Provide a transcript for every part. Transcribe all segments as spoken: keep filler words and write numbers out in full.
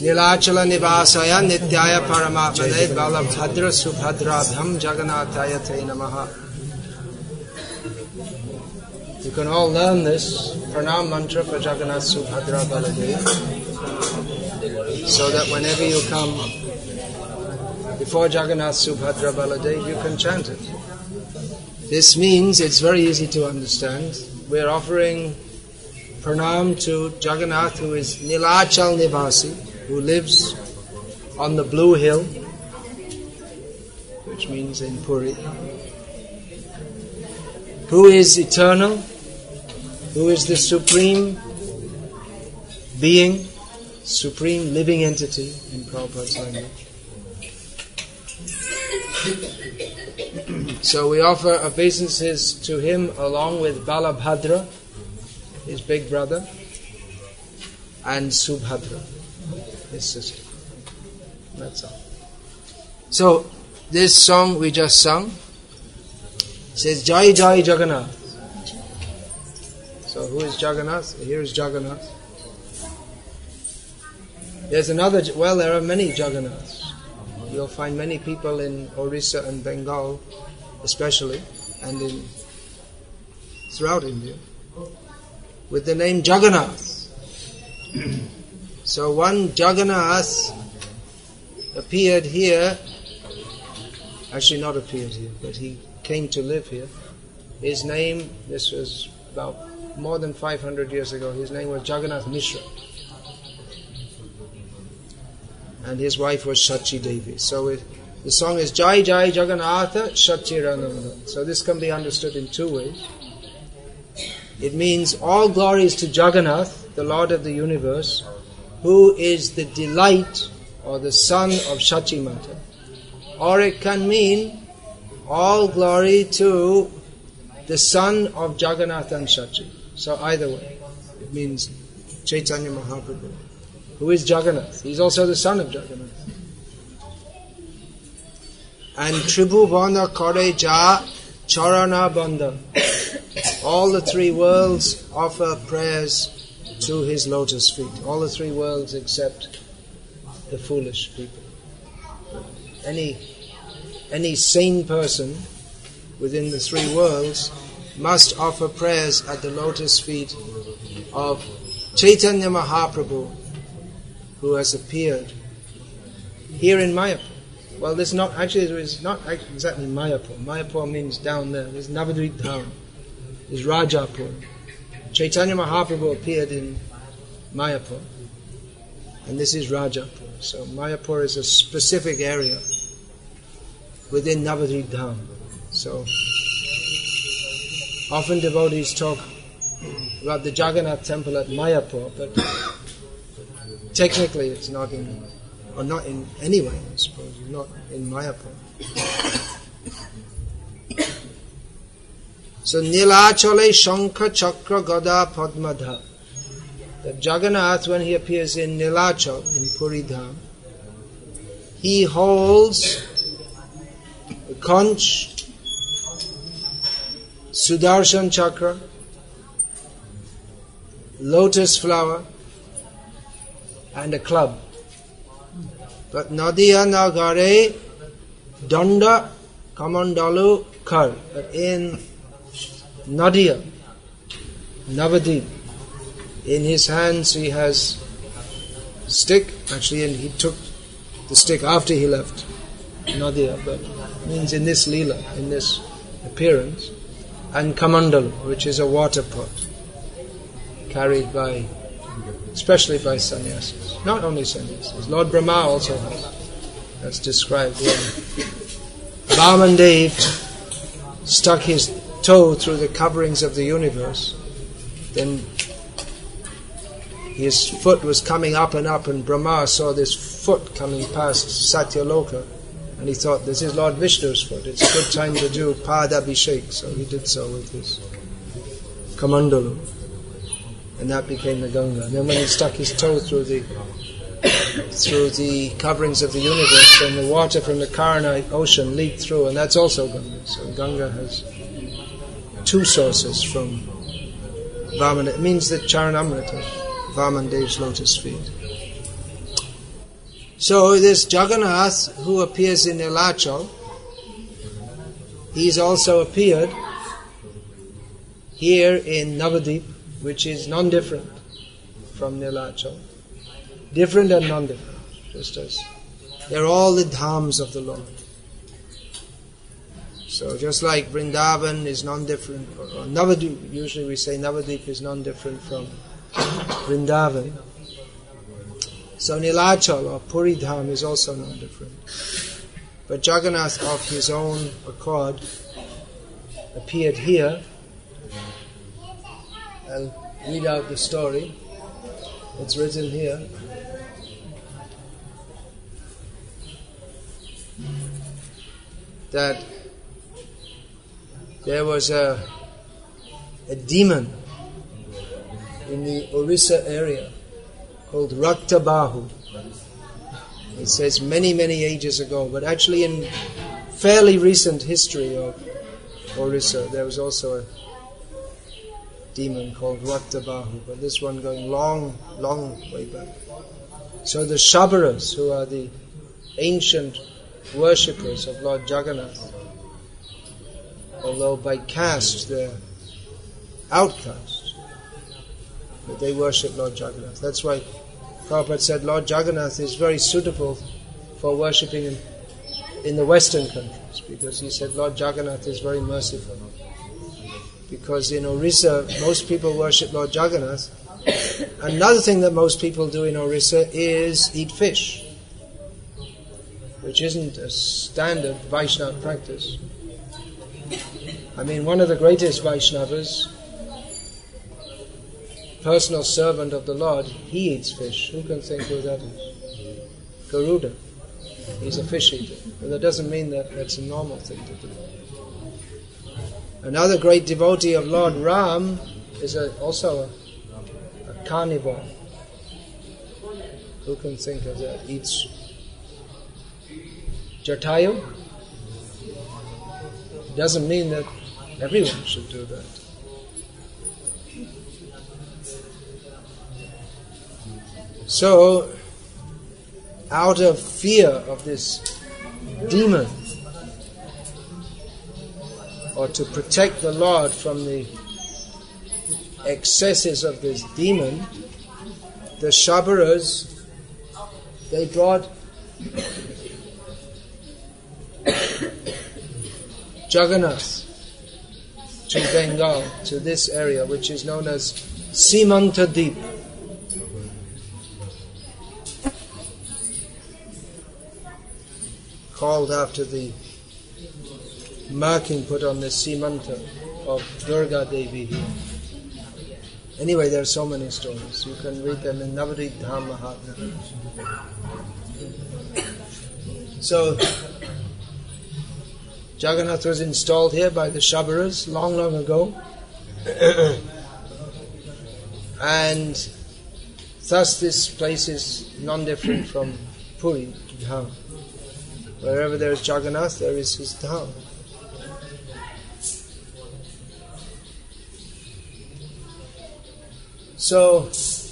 Nilachala Nivasaya Nityaya Paramatmane Balabhadra Subhadrabhyam Jagannathaya Te Namaha. You can all learn this pranam mantra for Jagannath Subhadra Baladev, so that whenever you come before Jagannath Subhadra Baladev, you can chant it. This means it's very easy to understand. We're offering pranam to Jagannath, who is Nilachal Nivasi, who lives on the Blue Hill, which means in Puri, who is eternal, who is the supreme being, supreme living entity in Prabhupada's language. So we offer obeisances to him along with Balabhadra, his big brother, and Subhadra, his sister. That's all. So this song we just sung says Jai Jai Jagannath. So who is Jagannath? Here is Jagannath. There's another, well, there are many Jagannaths. You'll find many people in Orissa and Bengal especially, and in throughout India, with the name Jagannath. So one Jagannath appeared here, actually not appeared here, but he came to live here. His name, this was about more than five hundred years ago, his name was Jagannath Mishra. And his wife was Shachi Devi. So it, the song is Jai Jai Jagannatha Shachirananda. So this can be understood in two ways. It means all glories to Jagannath, the Lord of the universe, who is the delight or the son of Shachimata. Or it can mean all glory to the son of Jagannath and Shachi. So either way, it means Chaitanya Mahaprabhu, who is Jagannath. He's also the son of Jagannath. And Tribhuvana Kare Ja Charana Bandha. All the three worlds offer prayers to his lotus feet. All the three worlds except the foolish people. Any, any sane person within the three worlds must offer prayers at the lotus feet of Chaitanya Mahaprabhu, who has appeared here in Mayapur. Well, this is not actually there is not exactly Mayapur. Mayapur means down there. There's Navadvip Dham. There's Rajapur. Chaitanya Mahaprabhu appeared in Mayapur, and this is Rajapur. So Mayapur is a specific area within Navadvip Dham. So often devotees talk about the Jagannath temple at Mayapur, but technically it's not in, or not in any way, I suppose, not in Mayapur. So Nilachale Shankha Chakra Gada Padmadha. That Jagannath, when he appears in Nilachal, in Puri Dham, he holds a conch, Sudarshan Chakra, lotus flower, and a club. But Nadia Nagare Danda Kamandalu Kar. But in Nadia, Navadvip, in his hands he has stick. Actually, and he took the stick after he left Nadia, but it means in this Leela, in this appearance. And Kamandalu, which is a water pot, carried by, especially by sannyasis. Not only sannyasis. Lord Brahma also has. That's described when Vamandev stuck his toe through the coverings of the universe. Then his foot was coming up and up, and Brahma saw this foot coming past Satyaloka, and he thought, this is Lord Vishnu's foot. It's a good time to do Padabhishek. So he did so with his Kamandalu. And that became the Ganga. And then when he stuck his toe through the through the coverings of the universe, then the water from the Karana ocean leaked through, and that's also Ganga. So Ganga has two sources from Vamana. It means that Charanamrita, Vamandev's lotus feet. So this Jagannath who appears in Nilachal, he's also appeared here in Navadip, which is non-different from Nilachal. Different and non-different, just as they're all the dhams of the Lord. So just like Vrindavan is non-different, or, or Navadip, usually we say Navadip is non-different from Vrindavan. So Nilachal or Puri Dham is also non-different. But Jagannath of his own accord appeared here. I'll read out the story. It's written here. That there was a, a demon in the Orissa area called Raktabahu. It says many, many ages ago, but actually in fairly recent history of Orissa, there was also a demon called Raktabahu, but this one going long, long way back. So the Shabaras, who are the ancient worshippers of Lord Jagannath, although by caste they're outcast, but they worship Lord Jagannath. That's why Prabhupada said Lord Jagannath is very suitable for worshipping in, in the Western countries, because he said Lord Jagannath is very merciful. Because in Orissa, most people worship Lord Jagannath. Another thing that most people do in Orissa is eat fish, which isn't a standard Vaishnava practice. I mean, one of the greatest Vaishnavas, personal servant of the Lord, he eats fish. Who can think who that is? Garuda. He's a fish eater. But that doesn't mean that that's a normal thing to do. Another great devotee of Lord Ram is a, also a, a carnivore. Who can think of that? Eats Jatayu. Doesn't mean that everyone should do that. So, out of fear of this demon, or to protect the Lord from the excesses of this demon, the Shabaras, they brought Jagannath to Bengal, to this area, which is known as Simanta Deep. Called after the marking put on the Simanta of Durga Devi here. Anyway, there are so many stories. You can read them in Navadip Dham Mahatmya. So, Jagannath was installed here by the Shabaras long, long ago. And thus this place is non-different from Puri Dham. Wherever there is Jagannath, there is his Dham. So,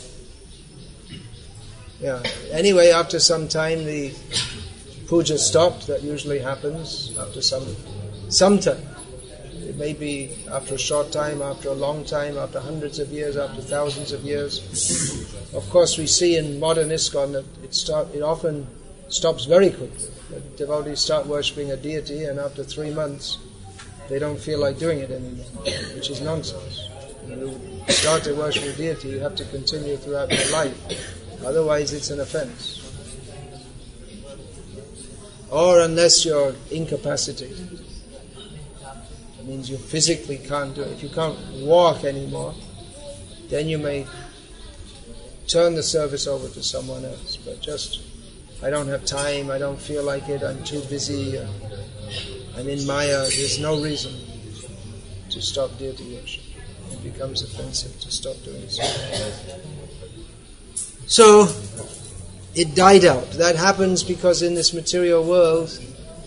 yeah, anyway, after some time the puja stopped. That usually happens after some, some time. It may be after a short time, after a long time, after hundreds of years, after thousands of years. Of course, we see in modern ISKCON that it, start, it often stops very quickly. The devotees start worshipping a deity, and after three months, they don't feel like doing it anymore, which is nonsense. When you start to worship a deity, you have to continue throughout your life. Otherwise, it's an offense. Or unless you're incapacitated. It means you physically can't do it. If you can't walk anymore, then you may turn the service over to someone else. But just, I don't have time, I don't feel like it, I'm too busy, I'm in Maya, there's no reason to stop deity worship. It becomes offensive to stop doing so. So, it died out. That happens because in this material world,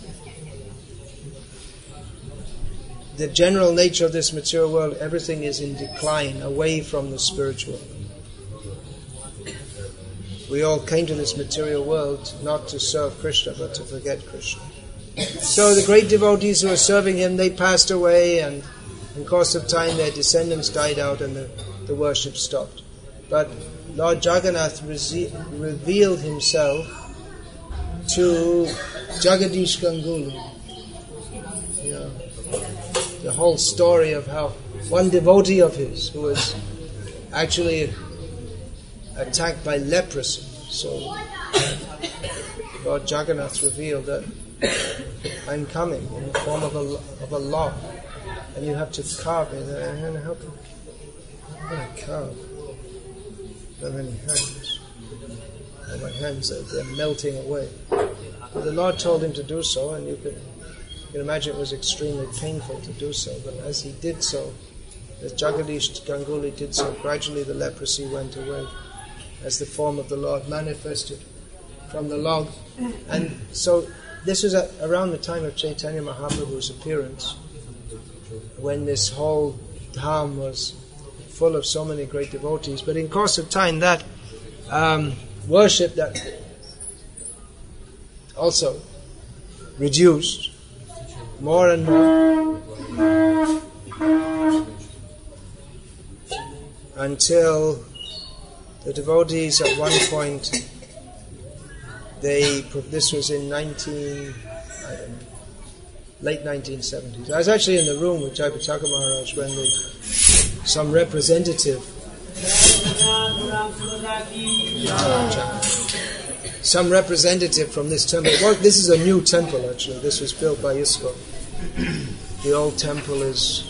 the general nature of this material world, everything is in decline, away from the spiritual. we all came to this material world not to serve Krishna but to forget Krishna. So the great devotees who were serving him, they passed away, and in course of time their descendants died out and the, the worship stopped. But Lord Jagannath re- revealed himself to Jagadish Ganguly. You know, the whole story of how one devotee of his who was actually attacked by leprosy. So Lord Jagannath revealed that I'm coming in the form of a, of a log, and you have to carve me. And how can, how can I carve? I don't have any hands. Well, my hands, are, they're melting away. But the Lord told him to do so, and you can, you can imagine it was extremely painful to do so. But as he did so, as Jagadish Ganguly did so, gradually the leprosy went away as the form of the Lord manifested from the log. And so this was at, around the time of Chaitanya Mahaprabhu's appearance, when this whole dham was full of so many great devotees. But in course of time, that um, worship that also reduced more and more until the devotees at one point, they, this was in nineteen, I don't know, late nineteen seventies. I was actually in the room with Jaipataka Maharaj when the, some representative, some representative from this temple. Well, this is a new temple actually. This was built by ISKCON. The old temple is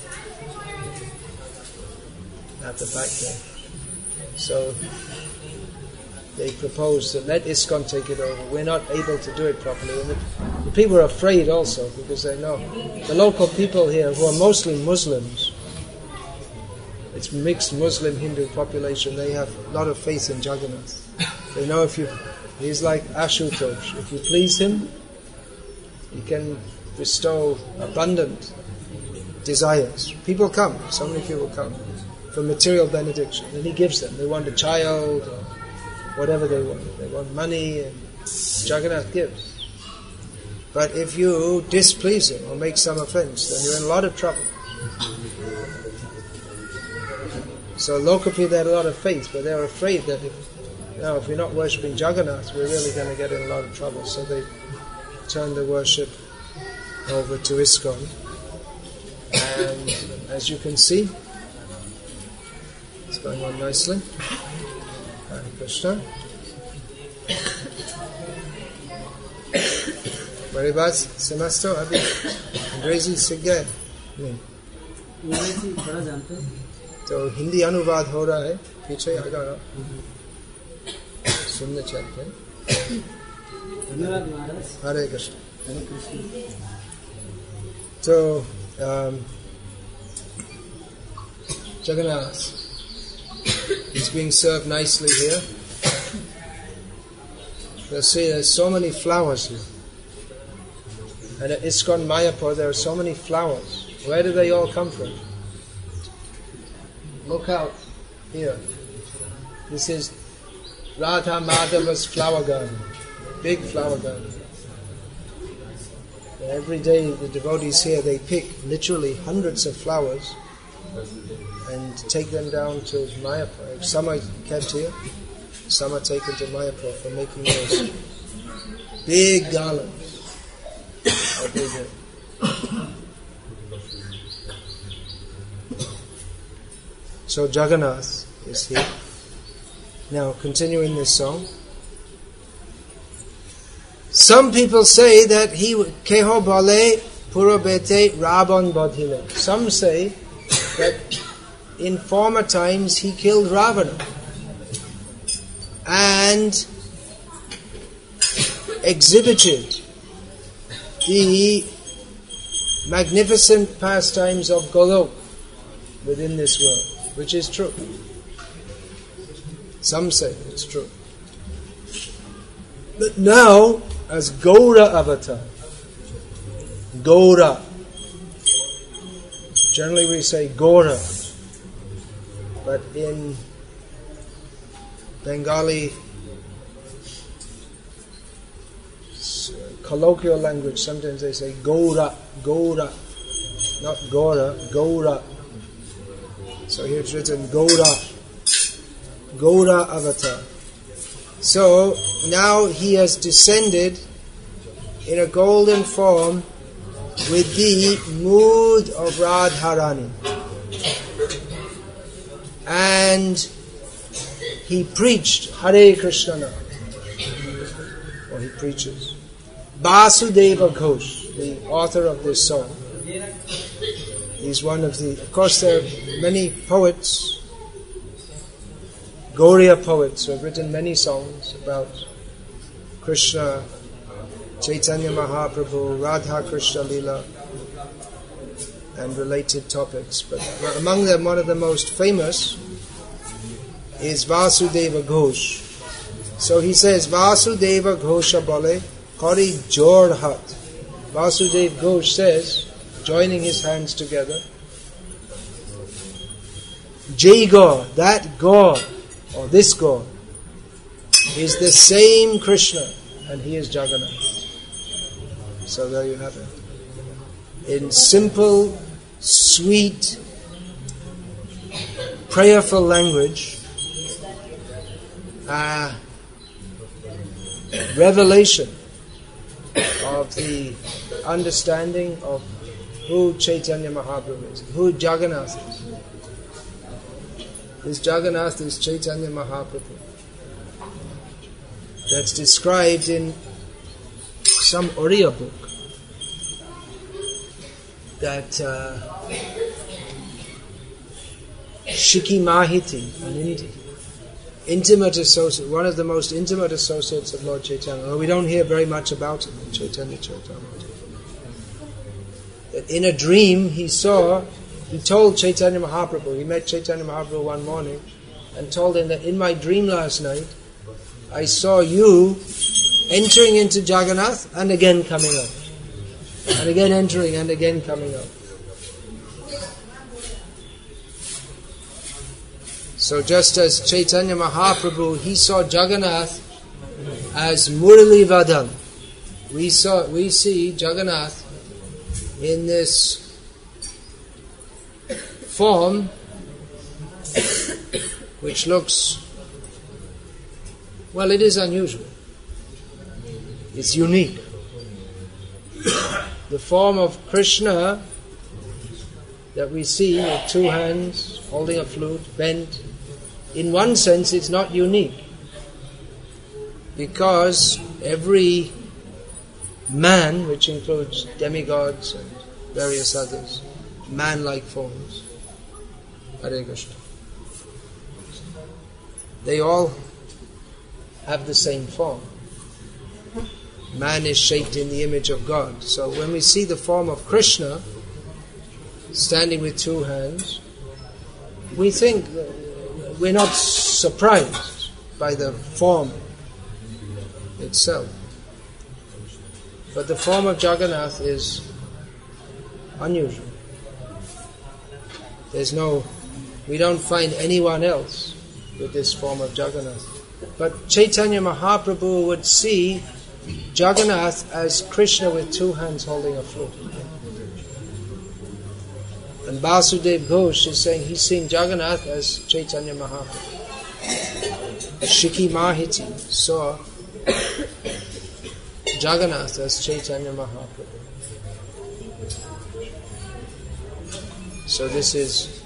at the back there. So they proposed that let ISKCON take it over. We're not able to do it properly. And the, the people are afraid also because they know the local people here, who are mostly Muslims, it's mixed Muslim-Hindu population, they have a lot of faith in Jagannath. They know if you, he's like Ashutosh. If you please him, he can bestow abundant desires. People come, so many people come for material benediction, and he gives them. They want a child, or whatever they want. They want money, and Jagannath gives. But if you displease him or make some offense, then you're in a lot of trouble. So local people had a lot of faith, but they were afraid that if, you know, if we're not worshipping Jagannath, we're really going to get in a lot of trouble. So they turned the worship over to ISKCON. And as you can see, it's going on nicely. Hare Krishna. मेरी बात समझते हो अभी? अंग्रेजी सीख गए? नहीं। अंग्रेजी थोड़ा जानते हैं। तो हिंदी अनुवाद हो रहा है, पीछे आगा सुनने चलते हैं। धन्यवाद महाराज। हरे कृष्ण। हरे Krishna. So, um, Jagannath is being served nicely here. You'll see there's so many flowers here. And at ISKCON Mayapur there are so many flowers. Where do they all come from? Look out here. This is Radha Madhava's flower garden. Big flower garden. And every day the devotees here, they pick literally hundreds of flowers and take them down to Mayapur. Some are kept here, some are taken to Mayapur for making those big garlands. Every day. So Jagannath is here. Now, continuing this song. Some people say that he keho bale purabete Ravan badhile. Some say that in former times he killed Ravana and exhibited the magnificent pastimes of Golok within this world, which is true. Some say it's true. But now, as Gaura avatar, Gaura, generally we say Gaura, but in Bengali it's colloquial language. Sometimes they say Gaura, Gaura, not Gora, Gaura. So here it's written Gaura, Gaura Avatar. So now he has descended in a golden form with the mood of Radharani. And he preached Hare Krishna now. Or he preaches. Vasudeva Ghosh, the author of this song, is one of the, of course there are many poets, Gauriya poets who have written many songs about Krishna, Chaitanya Mahaprabhu, Radha Krishna Lila, and related topics. But among them, one of the most famous is Vasudeva Ghosh. So he says, Vasudeva Ghosha Bale Kari Jor Hat. Vasudeva Ghosh says, joining his hands together, Jai God, that God, or this God, is the same Krishna, and he is Jagannath. So there you have it. In simple, sweet, prayerful language, uh, revelation of the understanding of who Chaitanya Mahaprabhu is, who Jagannath is. This Jagannath is Chaitanya Mahaprabhu. That's described in some Oriya book that uh, Shiki Mahiti, an Indi- intimate associate, one of the most intimate associates of Lord Chaitanya, although we don't hear very much about him in Chaitanya Charitamrita. That in a dream he saw, he told Chaitanya Mahaprabhu, he met Chaitanya Mahaprabhu one morning and told him that in my dream last night I saw you entering into Jagannath and again coming out. And again entering and again coming out. So just as Chaitanya Mahaprabhu, he saw Jagannath as Murali Vadan. We saw, we see Jagannath in this form which looks, well, it is unusual. It's unique. The form of Krishna that we see with two hands, holding a flute, bent, in one sense it's not unique, because every man, which includes demigods and various others, man-like forms, Hare Krishna, they all have the same form. Man is shaped in the image of God. So when we see the form of Krishna standing with two hands, we think, we're not surprised by the form itself. But the form of Jagannath is unusual. There's no, we don't find anyone else with this form of Jagannath. But Chaitanya Mahaprabhu would see Jagannath as Krishna with two hands holding a flute. And Vasudeva Ghosh is saying he's seeing Jagannath as Chaitanya Mahaprabhu. Shiki Mahiti saw Jagannath as Chaitanya Mahaprabhu. So this is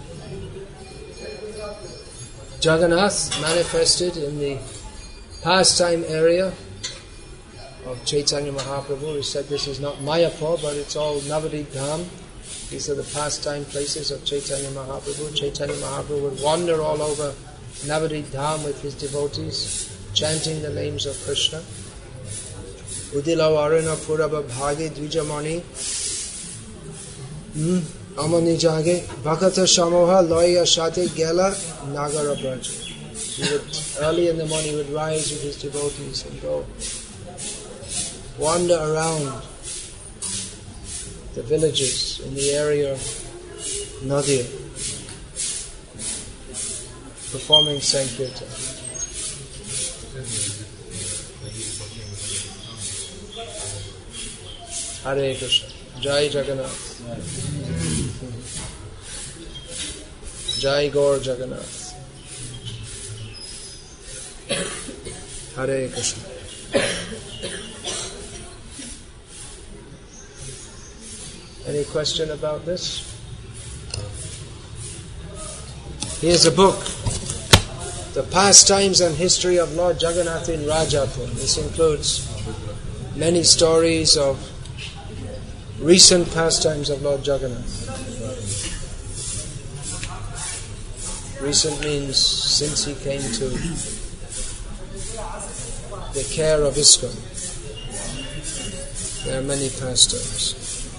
Jagannath manifested in the pastime area of Chaitanya Mahaprabhu. We said this is not Mayapur, but it's all Navadvip Dham. These are the pastime places of Chaitanya Mahaprabhu. Chaitanya Mahaprabhu would wander all over Navadvip Dham with his devotees, chanting the names of Krishna. Udila Varuna Puraba Bhagi Dvijamani Amani Jage Bhakata Shamoha Loya Shate Gela Nagara Braja. He would, early in the morning, he would rise with his devotees and go wander around the villages in the area of Nadia, performing Sankirtan. Hare Krishna. Jai Jagannath. Jai Gaur Jagannath. Hare Krishna. Any question about this? Here's a book, The Pastimes and History of Lord Jagannath in Rajapur. This includes many stories of recent pastimes of Lord Jagannath. Recent means since he came to the care of ISKCON. There are many pastimes.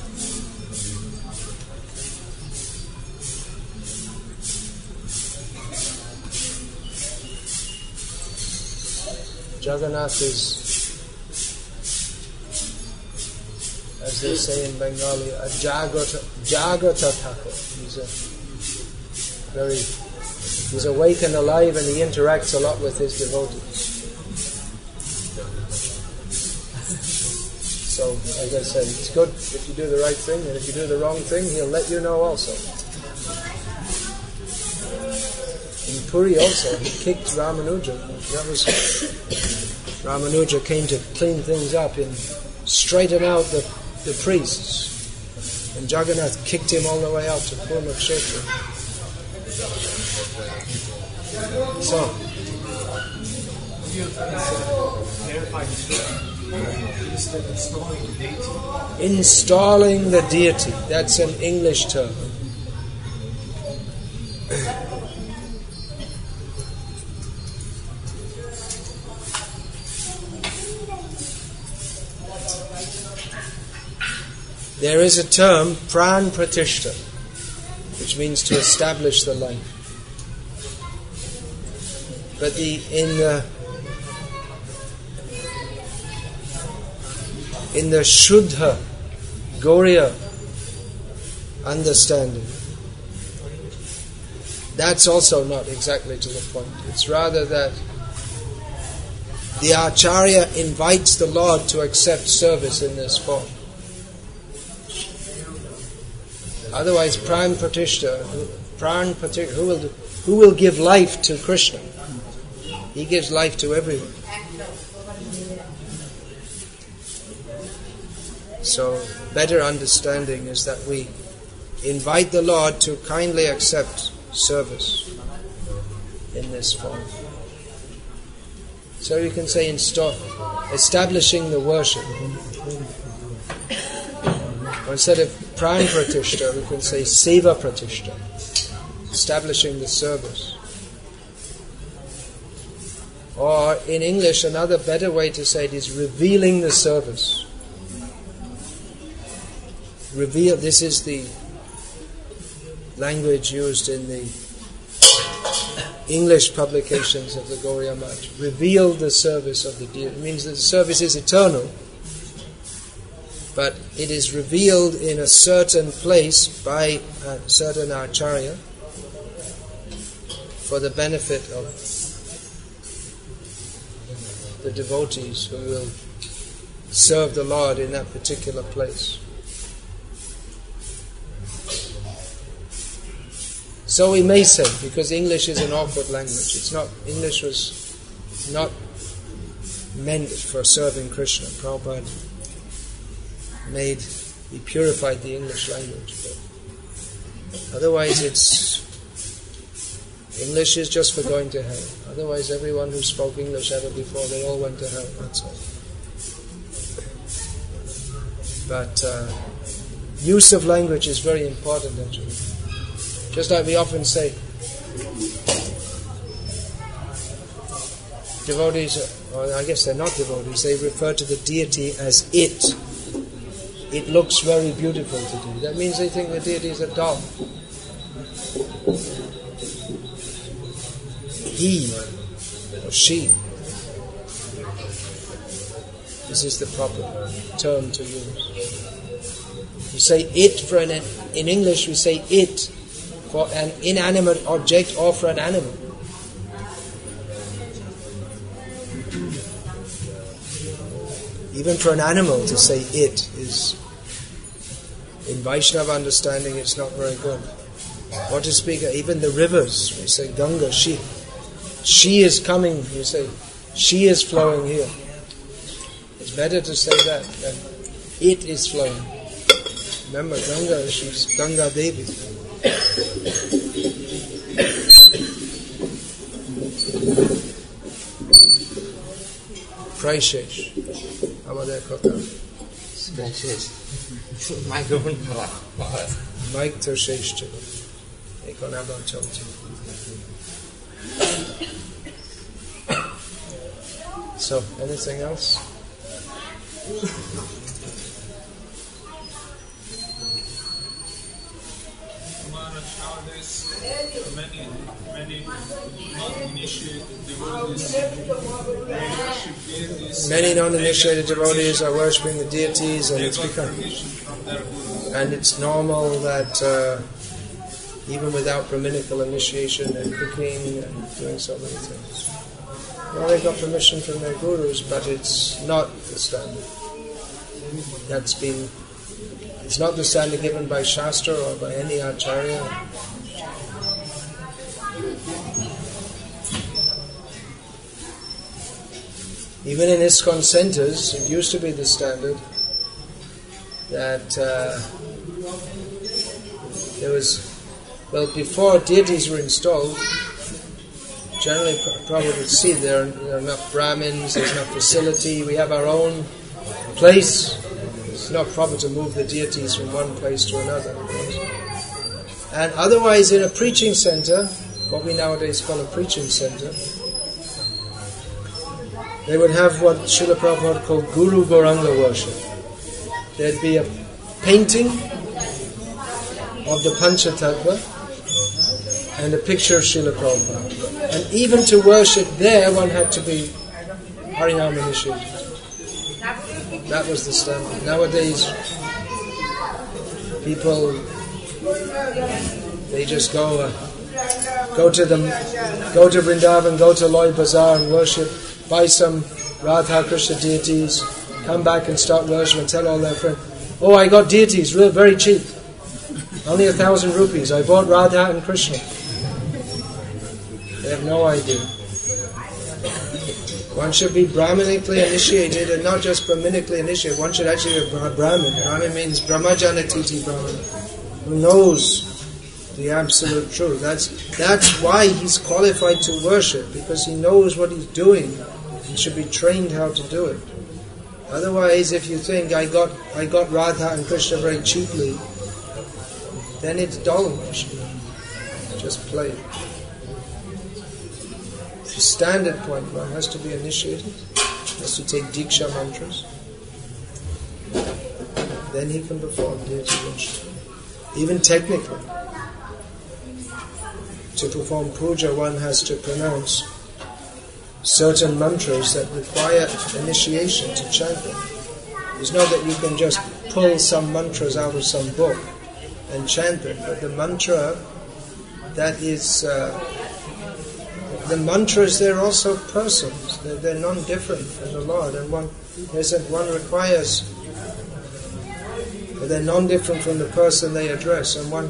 Jagannath is, as they say in Bengali, a Jagata, Jagata Thakur. He's a very, he's awake and alive, and he interacts a lot with his devotees. So, as I said, it's good if you do the right thing, and if you do the wrong thing, he'll let you know also. In Puri also, he kicked Ramanuja. That was Ramanuja came to clean things up and straighten out the, the priests. And Jagannath kicked him all the way out to Purnakshetra. So, installing the deity. That's an English term. There is a term, pran pratishta, which means to establish the life. But the in the in the Shuddha Gauriya understanding, that's also not exactly to the point. It's rather that the Acharya invites the Lord to accept service in this form. Otherwise, pran pratishta, pran pratishta, who will who will give life to Krishna? He gives life to everyone. So, better understanding is that we invite the Lord to kindly accept service in this form. So you can say, install, establishing the worship. Or instead of pran pratishta, we can say seva pratishta, establishing the service. Or in English, another better way to say it is revealing the service. Reveal, this is the language used in the English publications of the Gauriya Math. Reveal the service of the deity. It means that the service is eternal, but it is revealed in a certain place by a certain Acharya for the benefit of the devotees who will serve the Lord in that particular place. So we may say, because English is an awkward language, it's not, English was not meant for serving Krishna. Prabhupada made, he purified the English language. But otherwise it's, English is just for going to hell. Otherwise everyone who spoke English ever before, they all went to hell, that's all. But uh, use of language is very important actually. Just like we often say, devotees, or I guess they're not devotees, they refer to the deity as it. It looks very beautiful today. That means they think the deity is a doll. He or she. This is the proper term to use. You say it for an, in English we say it for an inanimate object or for an animal. Even for an animal to say it is In Vaishnava understanding, it's not very good. Or to speak of even the rivers, we say Ganga, she, she is coming, you say, she is flowing here. It's better to say that than it is flowing. Remember, Ganga, she's Ganga Devi. Praishesh. আমাদের কথা microphone mic তো শেষ ছিল এখন আবার চলছে So, anything else? Nowadays, many, many non-initiated devotees worship deities. Many non-initiated devotees are worshipping the deities, and it's become, and it's normal that uh, even without Brahminical initiation and cooking and doing so many things. Well, they got permission from their gurus, but it's not the standard. That's been, it's not the standard given by Shastra or by any Acharya. Even in ISKCON centers, it used to be the standard that uh, there was, well, before deities were installed, generally probably would see there are enough Brahmins, there's enough facility, we have our own place. It's not proper to move the deities from one place to another. And otherwise in a preaching center, what we nowadays call a preaching center, they would have what Srila Prabhupada called Guru Gauranga worship. There'd be a painting of the Panchatattva and a picture of Srila Prabhupada. And even to worship there, one had to be Harinam initiated. That was the standard. Nowadays, people, they just go uh, go to the go to Vrindavan, go to Loi Bazaar and worship, buy some Radha Krishna deities, come back and start worship and tell all their friends, oh, I got deities, real very cheap, only a thousand rupees. I bought Radha and Krishna. They have no idea. One should be Brahmanically initiated, and not just Brahmanically initiated. One should actually be a Brahmin. Brahmin means Brahmajanatiti Brahman, who knows the absolute truth. That's that's why he's qualified to worship, because he knows what he's doing. He should be trained how to do it. Otherwise, if you think I got I got Radha and Krishna very cheaply, then it's dull worship. Just play. The standard point, one has to be initiated, has to take Diksha mantras, then he can perform deity worship. Even technically, to perform puja, one has to pronounce certain mantras that require initiation to chant them. It's not that you can just pull some mantras out of some book and chant them, but the mantra that is uh, the mantras, they're also persons. They're, they're non-different from the Lord, and one isn't one requires. They're non-different from the person they address, and one.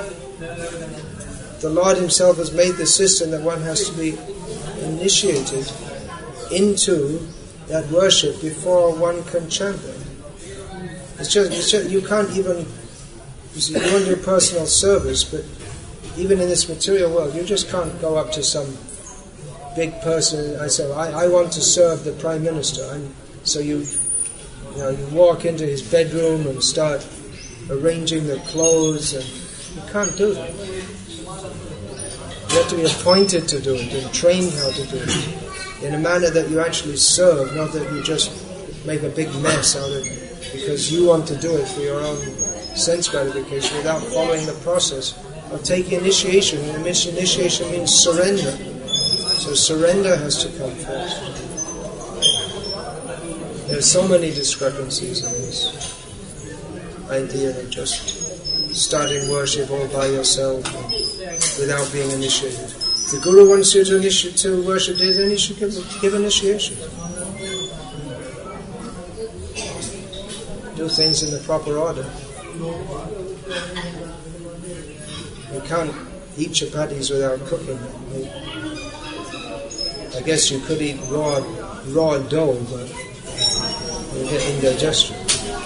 The Lord Himself has made the system that one has to be initiated into that worship before one can chant them. It's just, it's just you can't even. You see, you want to do personal service, but even in this material world, you just can't go up to some big person. I say, I, I want to serve the Prime Minister, and so you, you know, you walk into his bedroom and start arranging the clothes, and you can't do that. You have to be appointed to do it and trained how to do it in a manner that you actually serve, not that you just make a big mess out of it because you want to do it for your own sense gratification without following the process of taking initiation. And initiation means surrender. So surrender has to come first. There are so many discrepancies in this idea of just starting worship all by yourself without being initiated. If the Guru wants you to, initi- to worship, then he should give, give initiation. Do things in the proper order. You can't eat chapatis without cooking them. I guess you could eat raw raw dough, but you'll get indigestion.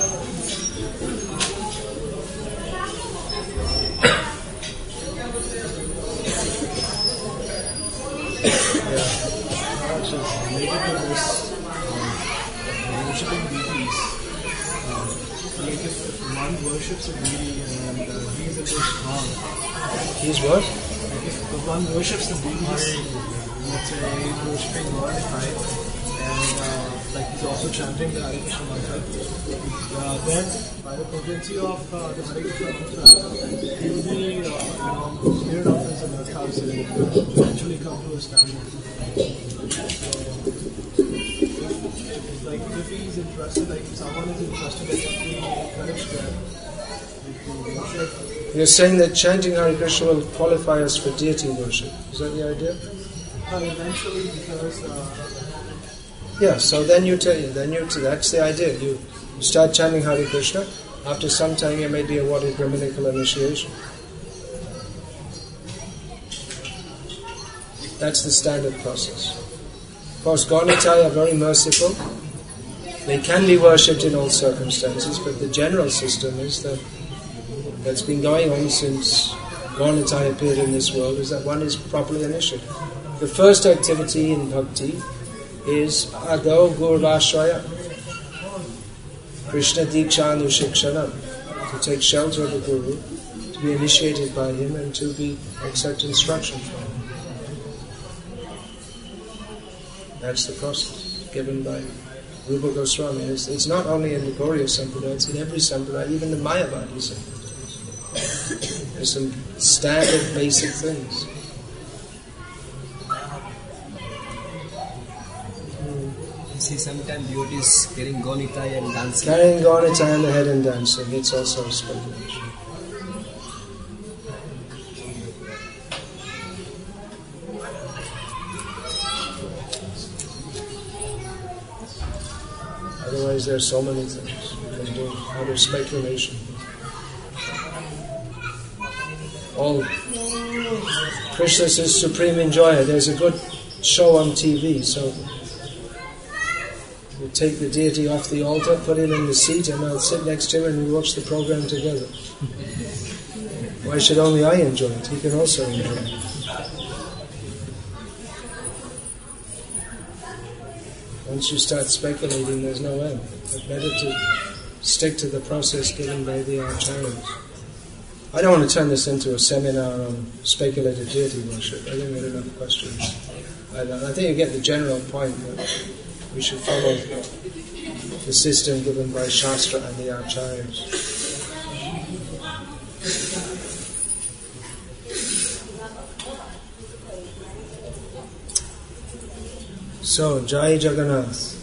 Related to this, um, worshipping deities, um, like if one worships a deity and uh, he's a bit wrong, He's what? like if one worships the deities, let's say he's worshipping God is high, and uh, like he's also chanting the Hare Krishna mantra, uh, then by the potency of uh, the Hare Krishna mantra, he will be uh, you know, cleared off his earth house and eventually come to a standard. Like if he's interested, like if someone is interested in something, encourage them. You're saying that chanting Hare Krishna will qualify us for deity worship. Is that the idea? Uh, eventually, because uh, Yeah, so then you tell you, then you that's the idea. You start chanting Hare Krishna. After some time, you may be awarded Brahminical initiation. That's the standard process. Of course, Gaunitai are very merciful. They can be worshipped in all circumstances, but the general system is that that's been going on since Gaunitai appeared in this world, is that one is properly initiated. The first activity in bhakti is Ado Gurvashraya, Krishna Dikshanu Shikshanam, to take shelter of the Guru, to be initiated by him and to be accept instruction from him. That's the process given by Rupa Goswami. It's, it's not only in the Gauriya Sampradaya, it's in every Sampradaya, even the Mayavadi Sampradaya. There's some standard basic things. You see, sometimes devotees carrying Gaunitai and dancing. Carrying Gaunitai on the head and dancing, it's also a speculation. Otherwise, there are so many things you can do out of speculation. All Krishna is supreme enjoyer. There's a good show on T V, so you take the deity off the altar, put him in the seat, and I'll sit next to him and we watch the program together. Why should only I enjoy it? He can also enjoy it. Once you start speculating, there's no end. But better to stick to the process given by the acharyas. I don't want to turn this into a seminar on speculative deity worship. I think there are enough questions. I, I think you get the general point that we should follow the system given by Shastra and the acharyas. So, Jai Jagannath.